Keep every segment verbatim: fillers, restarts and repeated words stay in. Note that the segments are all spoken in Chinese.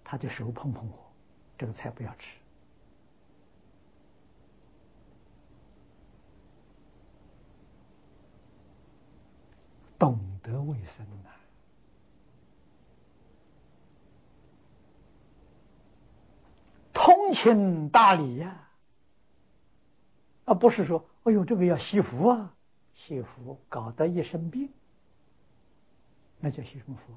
他的手碰碰我，这个菜不要吃。懂得卫生啊，通情达理呀、啊，而不是说，哎呦，这个要惜福啊，惜福搞得一身病，那叫惜什么福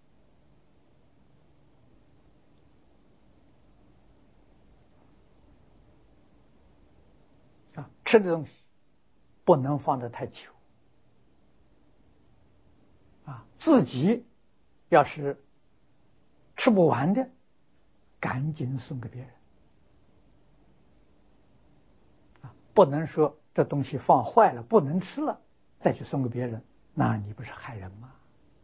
啊？啊，吃的东西不能放得太久啊，自己要是吃不完的，赶紧送给别人啊，不能说这东西放坏了不能吃了再去送给别人，那你不是害人吗？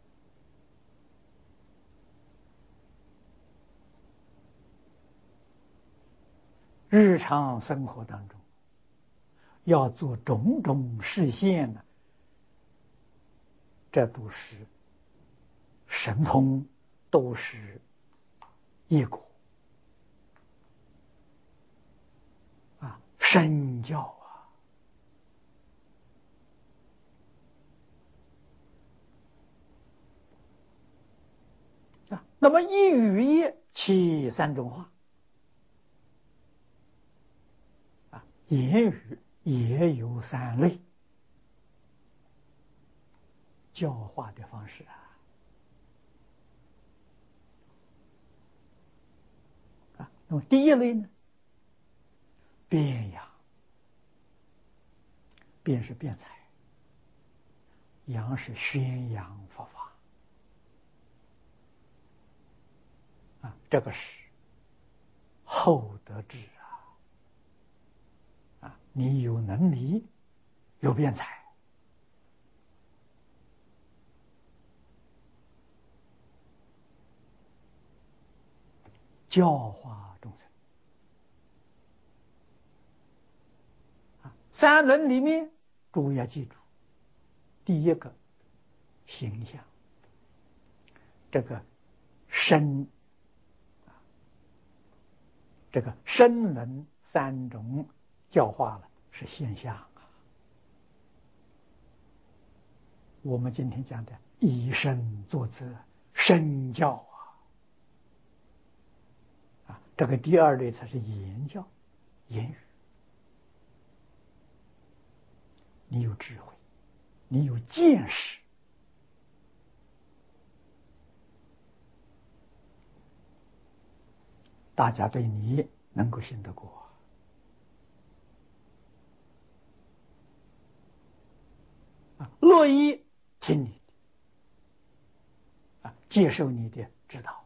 日常生活当中要做种种实现呢，这都是神通，都是业果啊，身教啊。啊，那么一语业起三种化啊，言语也有三类教化的方式啊。啊，那么第一类呢，辩扬，辩是辩才，扬是宣扬佛法啊，这个是厚德智啊。啊，你有能力，有辩才，教化众生啊。三轮里面，诸位要记住，第一个形象，这个身，这个身能三种教化了，是现象啊。我们今天讲的以身作则，身教啊，啊，这个第二类才是言教，言语。你有智慧，你有见识，大家对你能够信得过啊，乐意听你的啊，接受你的指导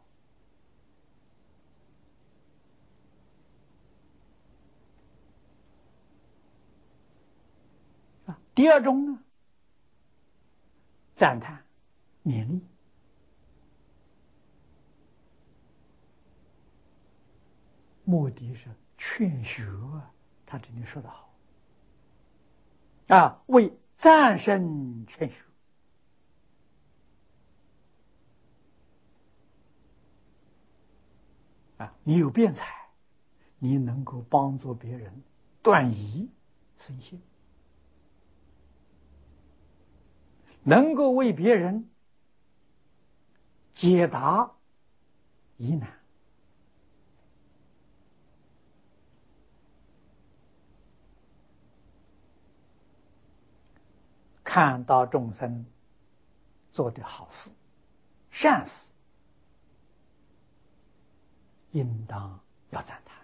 啊。第二种呢，赞叹、勉励，目的是劝学啊。他这里说得好啊，为战胜劝学啊。你有辩才，你能够帮助别人断疑生信，能够为别人解答疑难，看到众生做的好事、善事，应当要赞叹。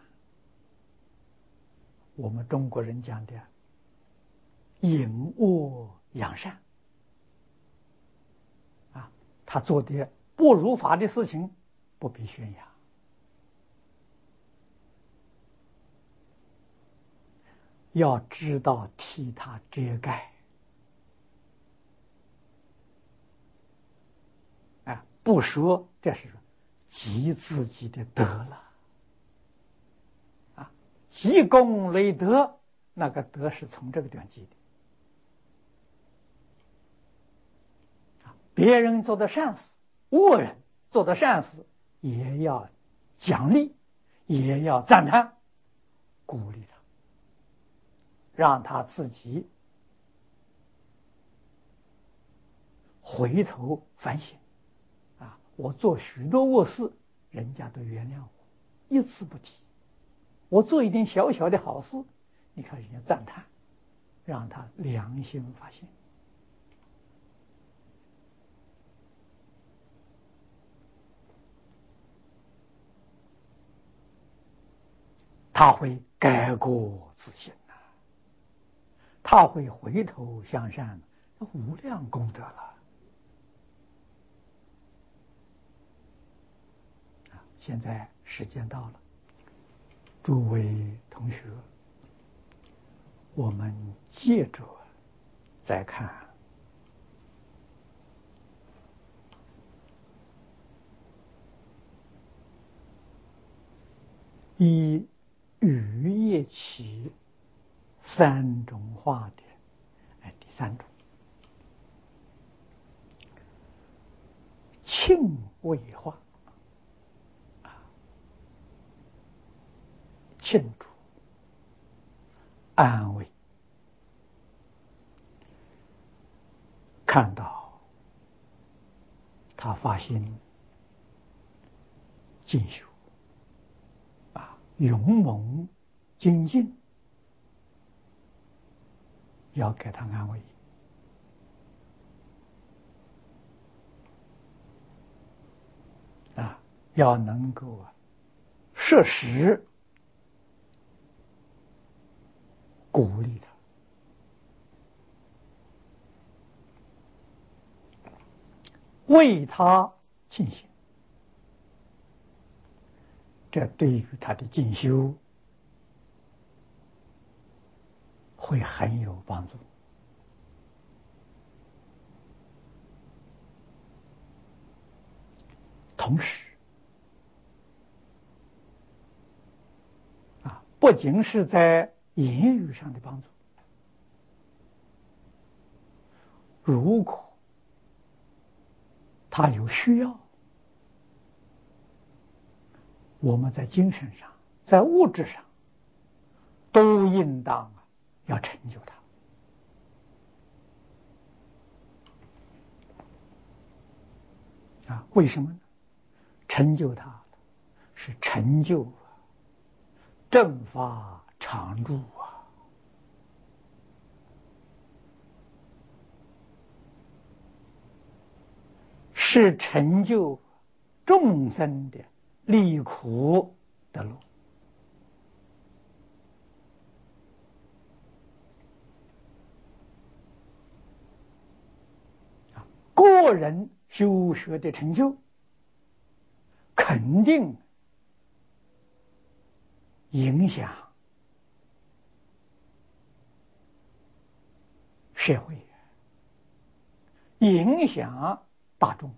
我们中国人讲的隐恶扬善啊，他做的不如法的事情不必宣扬，要知道替他遮盖啊，不说这是积自己的德了啊，积功累德，那个德是从这个地方积的。别人做的善事，恶人做的善事，也要奖励，也要赞叹，鼓励他，让他自己回头反省。啊，我做许多恶事，人家都原谅我，一字不提。我做一点小小的好事，你看人家赞叹，让他良心发现。他会改过自新呐、啊，他会回头向善，无量功德了。现在时间到了，诸位同学，我们接着再看一雨夜起三种化的，哎，第三种庆慰化，庆祝、安慰。看到他发心进修，啊，勇猛精进，要给他安慰。啊，要能够啊，适时鼓励他，为他进行，这对于他的进修会很有帮助。同时，啊，不仅是在言语上的帮助，如果他有需要，我们在精神上、在物质上，都应当啊要成就他。啊，为什么呢？成就他是成就正法常住啊，是成就众生的离苦的路。个人修学的成就，肯定影响社会，影响大众，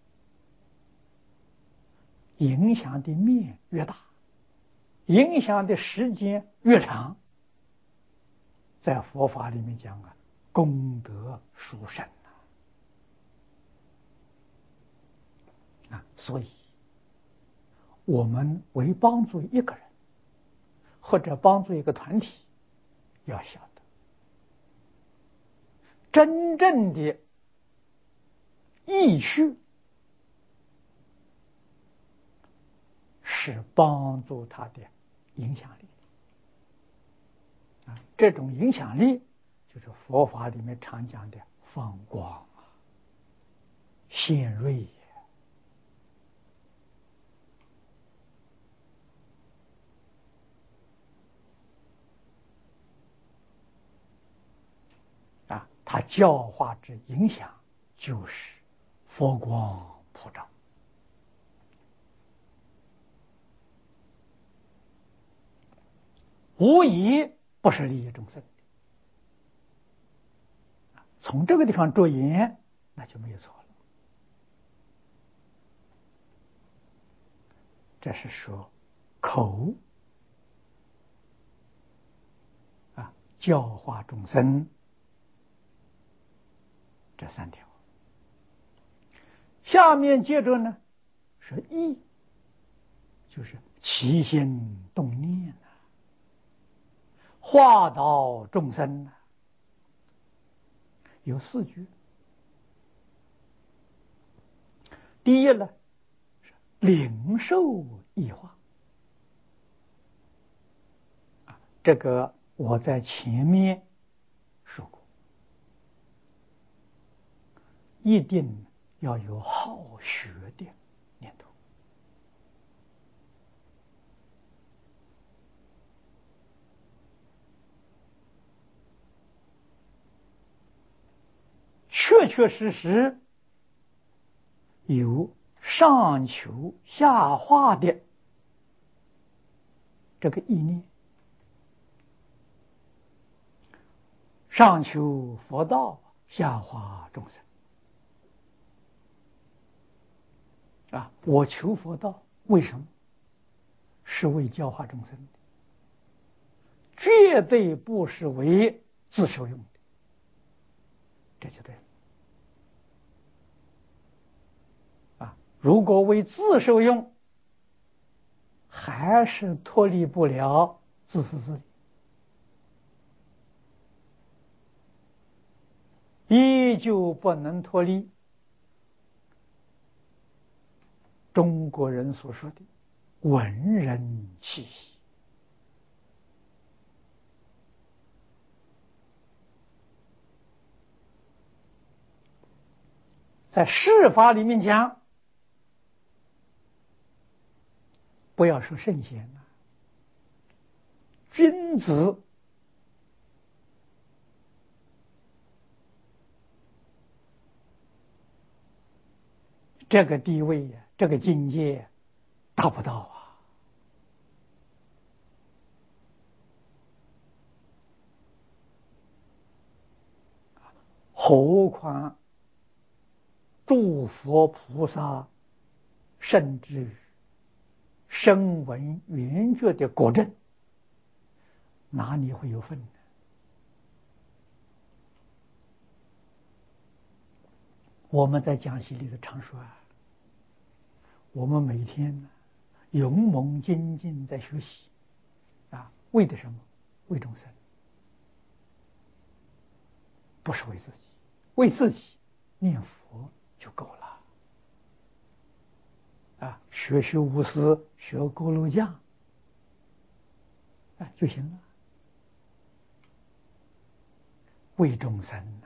影响的面越大，影响的时间越长，在佛法里面讲啊，功德殊胜啊！啊，所以我们为帮助一个人或者帮助一个团体，要晓得，真正的意趣是帮助他的影响力啊，这种影响力就是佛法里面常讲的放光啊、显锐啊，它教化之影响就是佛光普照，无疑不是利益众生。从这个地方着眼，那就没有错了。这是说口啊，教化众生这三条。下面接着呢是意， 就是起心动念啊，化导众生啊，有四句。第一呢，是领受异化啊，这个我在前面说过，一定要有好学的念头。确确实实有上求下化的这个意念，上求佛道，下化众生啊！我求佛道，为什么？是为教化众生的，绝对不是为自受用的，这就对了。啊，如果为自受用，还是脱离不了自私自利，依旧不能脱离中国人所说的文人气息。在世法里面讲，不要说圣贤了，君子这个地位呀，这个境界达不到啊！何况诸佛菩萨，甚至声闻缘觉的果证，哪里会有份呢？我们在讲习里头常说啊，我们每天呢勇猛精进在学习啊，为的什么？为众生，不是为自己。为自己念佛就够了啊，学修无私，学锅炉匠啊就行了。为众生啊，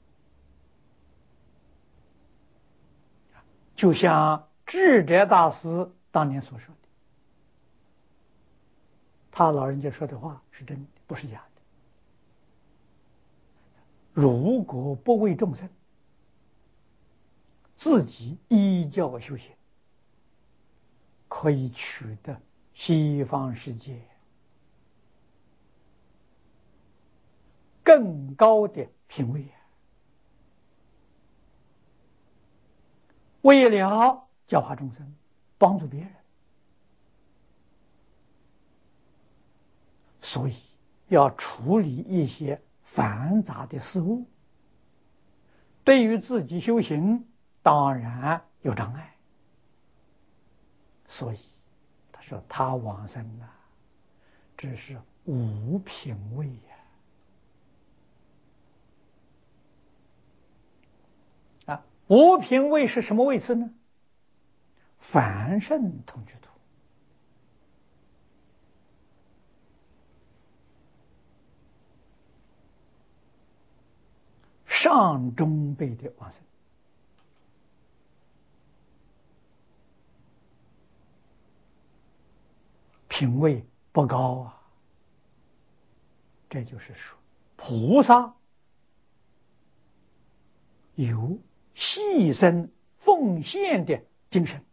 就像智者大师当年所说的，他老人家说的话是真的，不是假的。如果不为众生，自己依教修行，可以取得西方世界更高的品位。为了教化众生，帮助别人，所以要处理一些繁杂的事物，对于自己修行当然有障碍。所以他说他往生了，这是无品位呀！啊，无品位是什么位置呢？凡圣同居土，上中辈的往生。品位不高啊，这就是说菩萨有牺牲奉献的精神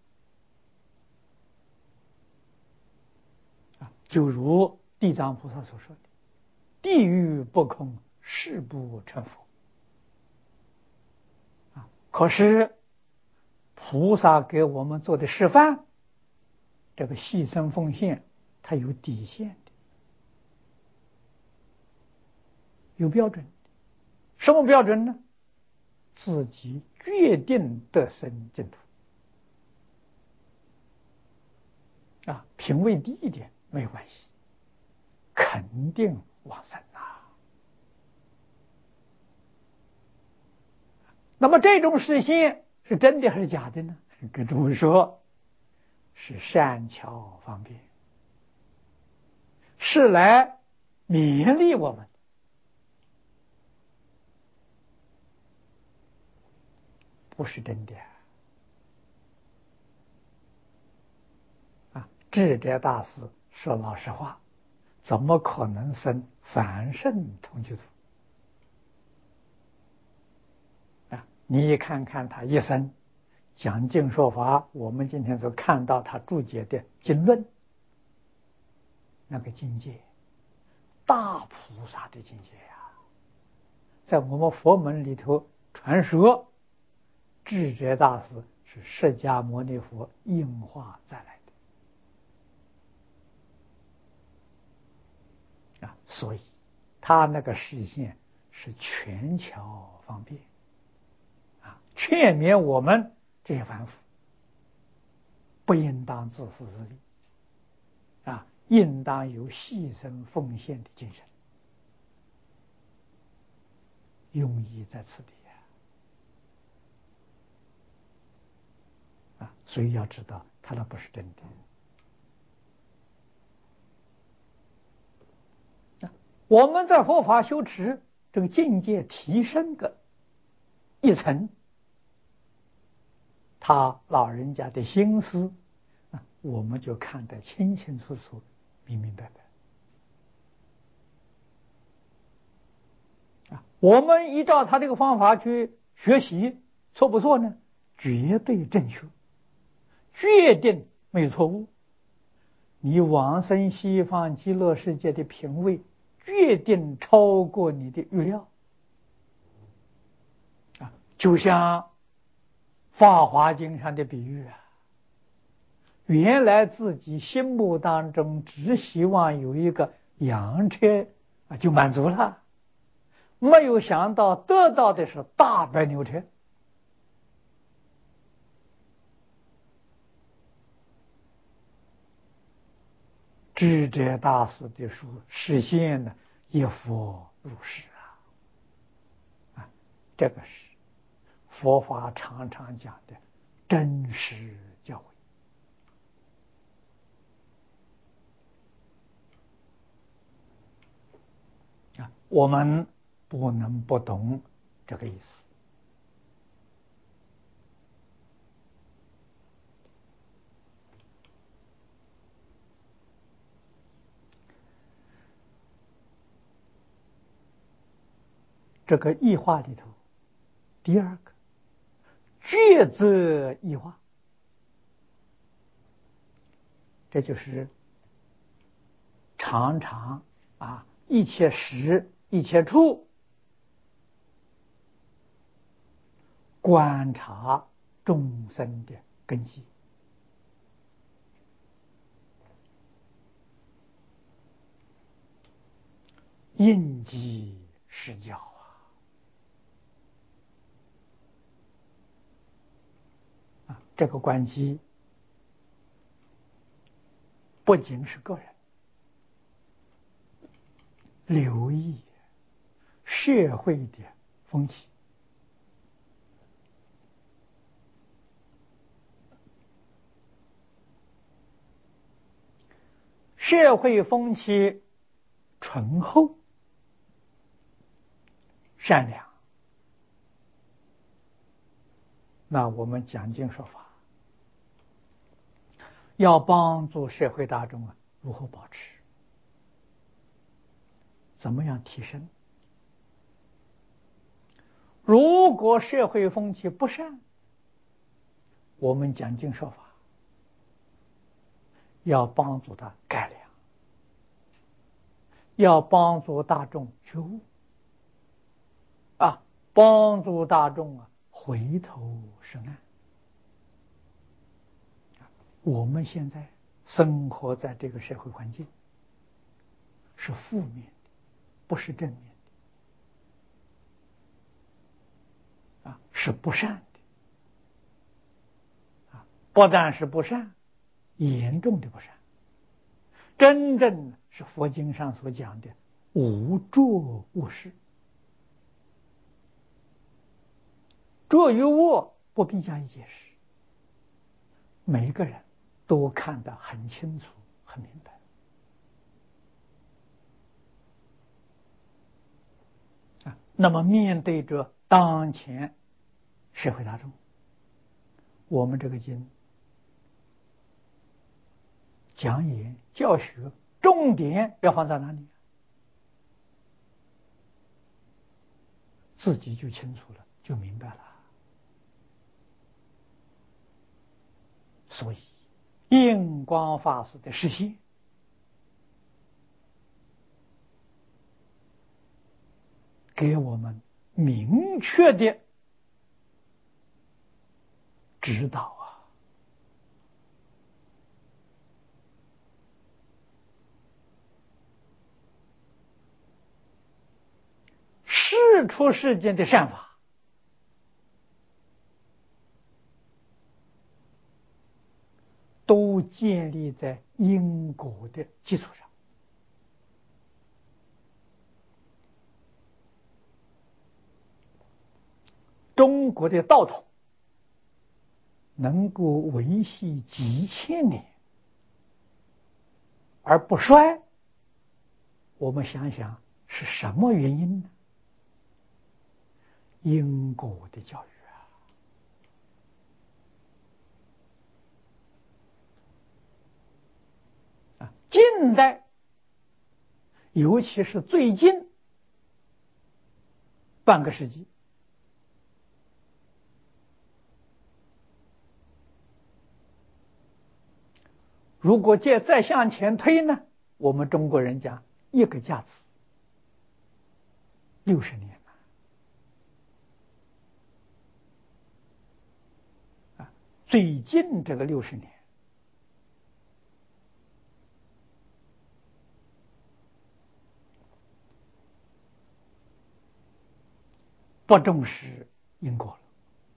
啊，就如地藏菩萨所说的，地狱不空，誓不成佛啊。可是菩萨给我们做的示范，这个牺牲奉献它有底线的，有标准的。什么标准呢？自己决定得生净土啊，品位低一点没关系，肯定往生呐。那么这种实现是真的还是假的呢？跟诸位说，是善巧方便，是来勉励我们，不是真的啊！智者大师说老实话，怎么可能生凡圣同居土啊？你看看他一生讲经说法，我们今天所看到他注解的经论，那个境界，大菩萨的境界呀、啊，在我们佛门里头传说，智者大师是释迦牟尼佛应化再来的啊，所以他那个示现是全巧方便啊，劝勉我们这些凡夫不应当自私自利啊，应当有牺牲奉献的精神，用意在此地啊！啊，所以要知道，他那不是真的。啊，我们在佛法修持这个境界提升个一层，他老人家的心思啊，我们就看得清清楚楚、明明白白啊。我们依照他这个方法去学习，错不错呢？绝对正确，决定没有错误。你往生西方极乐世界的品位，决定超过你的预料啊！就像《法华经》上的比喻啊，原来自己心目当中只希望有一个洋车啊，就满足了，没有想到得到的是大白牛车。智者大师的书实现了一佛入世啊！啊，这个是佛法常常讲的真实教诲啊，我们不能不懂这个意思。这个异化里头，第二个觉则异化，这就是常常啊一切时一切处观察众生的根基，应机施教啊！啊，这个关机不仅是个人，留意社会的风气。社会风气醇厚、善良，那我们讲经说法，要帮助社会大众啊，如何保持？怎么样提升？如果社会风气不善，我们讲经说法要帮助他改良，要帮助大众觉悟啊，帮助大众啊回头是岸。我们现在生活在这个社会环境是负面的，不是正面的啊，是不善的啊，不但是不善，严重的不善真正是佛经上所讲的无着无实。着与无不必加以解释，每一个人都看得很清楚很明白。啊，那么面对着当前社会大众，我们这个经讲演教学重点要放在哪里？自己就清楚了，就明白了。所以印光法师的实现，给我们明确的指导啊！世出世间的善法，都建立在因果的基础上。中国的道统能够维系几千年而不衰，我们想想是什么原因呢？因果的教育啊！啊，近代，尤其是最近半个世纪，如果再再向前推呢，我们中国人讲一个甲子六十年了啊！最近这个六十年，不重视因果了。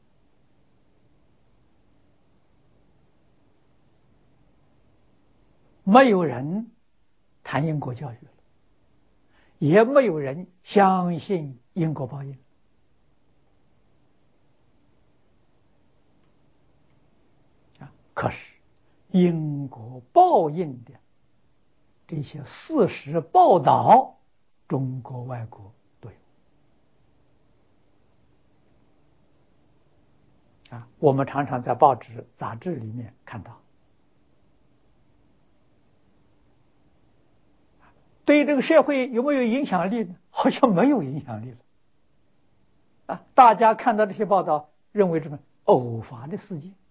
没有人谈因果教育了，也没有人相信因果报应啊。可是因果报应的这些事实报道，中国外国都有啊。我们常常在报纸杂志里面看到，对这个社会有没有影响力呢？好像没有影响力了啊！大家看到这些报道，认为这么偶发的事件，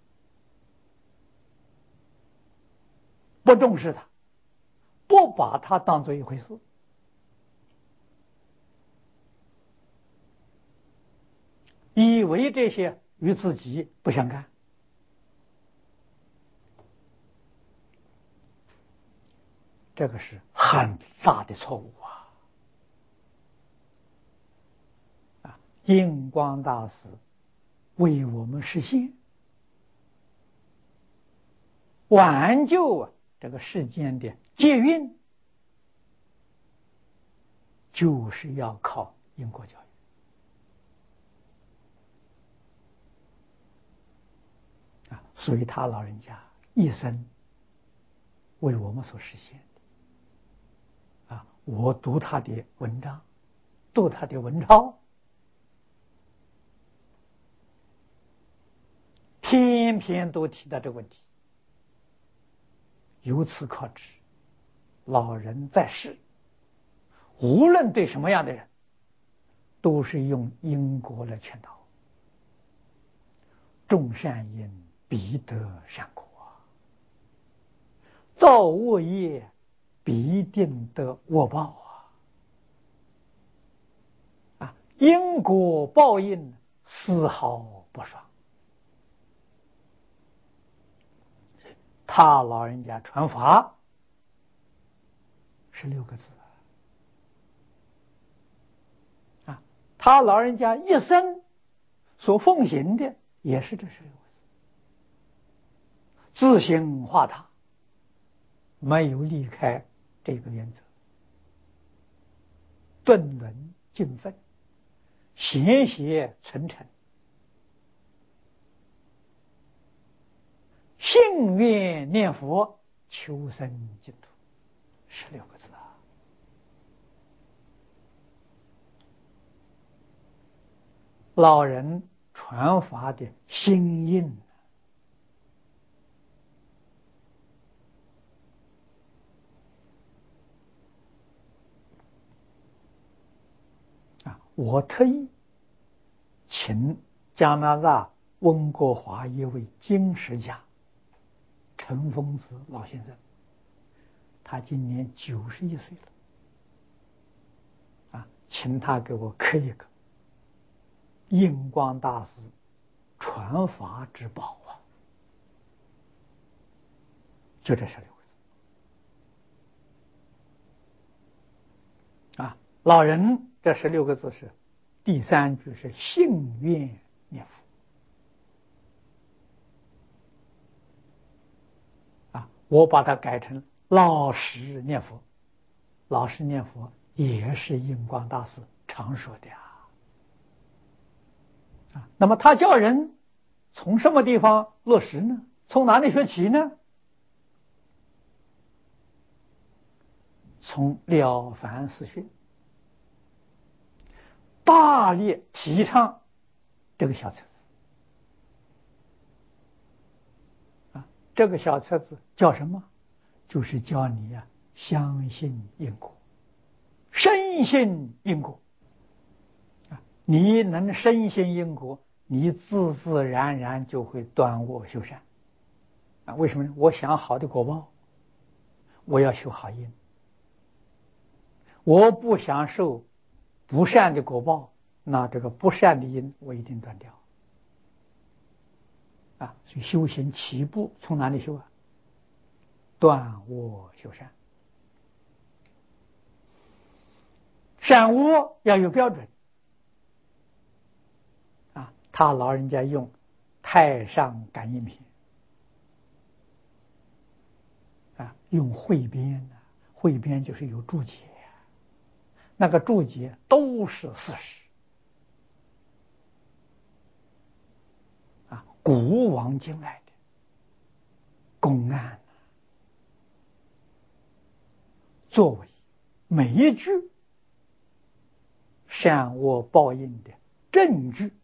不重视它，不把它当作一回事，以为这些与自己不相干。这个是很大的错误啊！啊，印光大师为我们实现挽救啊这个世间的劫运，就是要靠因果教育啊！所以他老人家一生为我们所实现的啊！我读他的文章，读他的文章，偏偏都提到这个问题。由此可知，老人在世，无论对什么样的人，都是用因果来劝导。种善因必得善果，造恶业必定得恶报啊！啊，因果报应丝毫不爽。他老人家传法是六个字啊，他老人家一生所奉行的也是这十六个字，自性化他， 没有离开这个原则，顿伦尽分，贤邪存诚，信愿念佛，求生净土，十六个字啊！老人传法的心印啊！我特意请加拿大温哥华一位经史家陈峰子老先生，他今年九十一岁了，啊，请他给我刻一个印光大师传法之宝啊，就这十六个字啊。老人这十六个字是第三句是信愿念佛啊，我把它改成老实念佛，老实念佛也是印光大师常说的啊。啊，那么他叫人从什么地方落实呢？从哪里学起呢？从了凡四训，大力提倡这个小册子啊，这个小册子叫什么？就是教你呀、啊，相信因果，深信因果啊，你能深信因果，你自自然然就会断恶修善啊。为什么呢？我想好的果报，我要修好因；我不想受不善的果报，那这个不善的因我一定断掉啊。所以修行起步从哪里修啊？断恶修善，善恶要有标准啊。他老人家用太上感应篇啊，用汇编的，汇编就是有注解，那个注解都是事实啊，古往今来的公案，作为每一句善恶报应的证据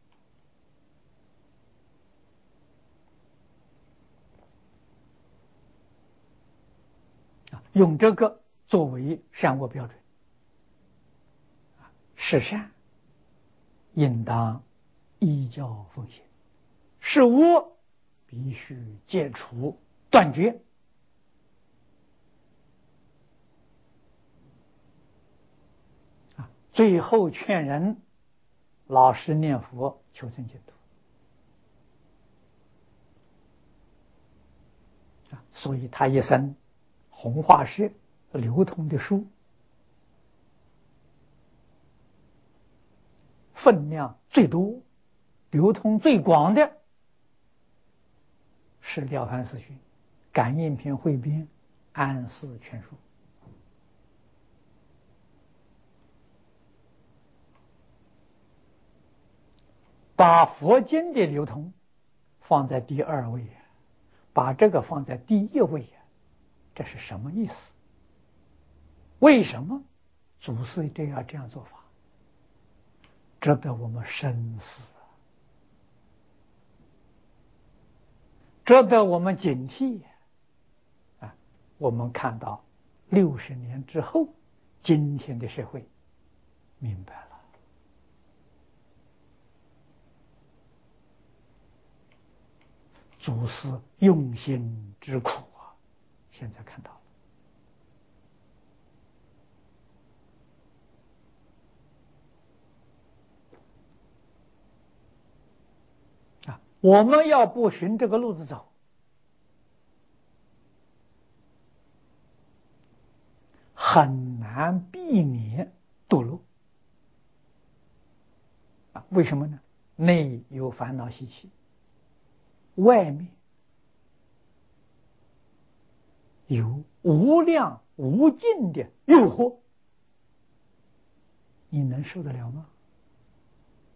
啊，用这个作为善恶标准。是善应当依教奉行，是恶必须戒除断绝啊。最后劝人老实念佛，求生净土啊。所以他一生弘化社流通的书分量最多、流通最广的是《了凡四训》、感应篇汇编、安世全书。把佛经的流通放在第二位，把这个放在第一位，这是什么意思？为什么祖师一定要这样做法？值得我们深思，值得我们警惕啊！我们看到六十年之后，今天的社会明白了，祖师用心之苦啊！现在看到了。我们要不循这个路子走，很难避免堕落啊！为什么呢？内有烦恼习气，外面有无量无尽的诱惑，你能受得了吗？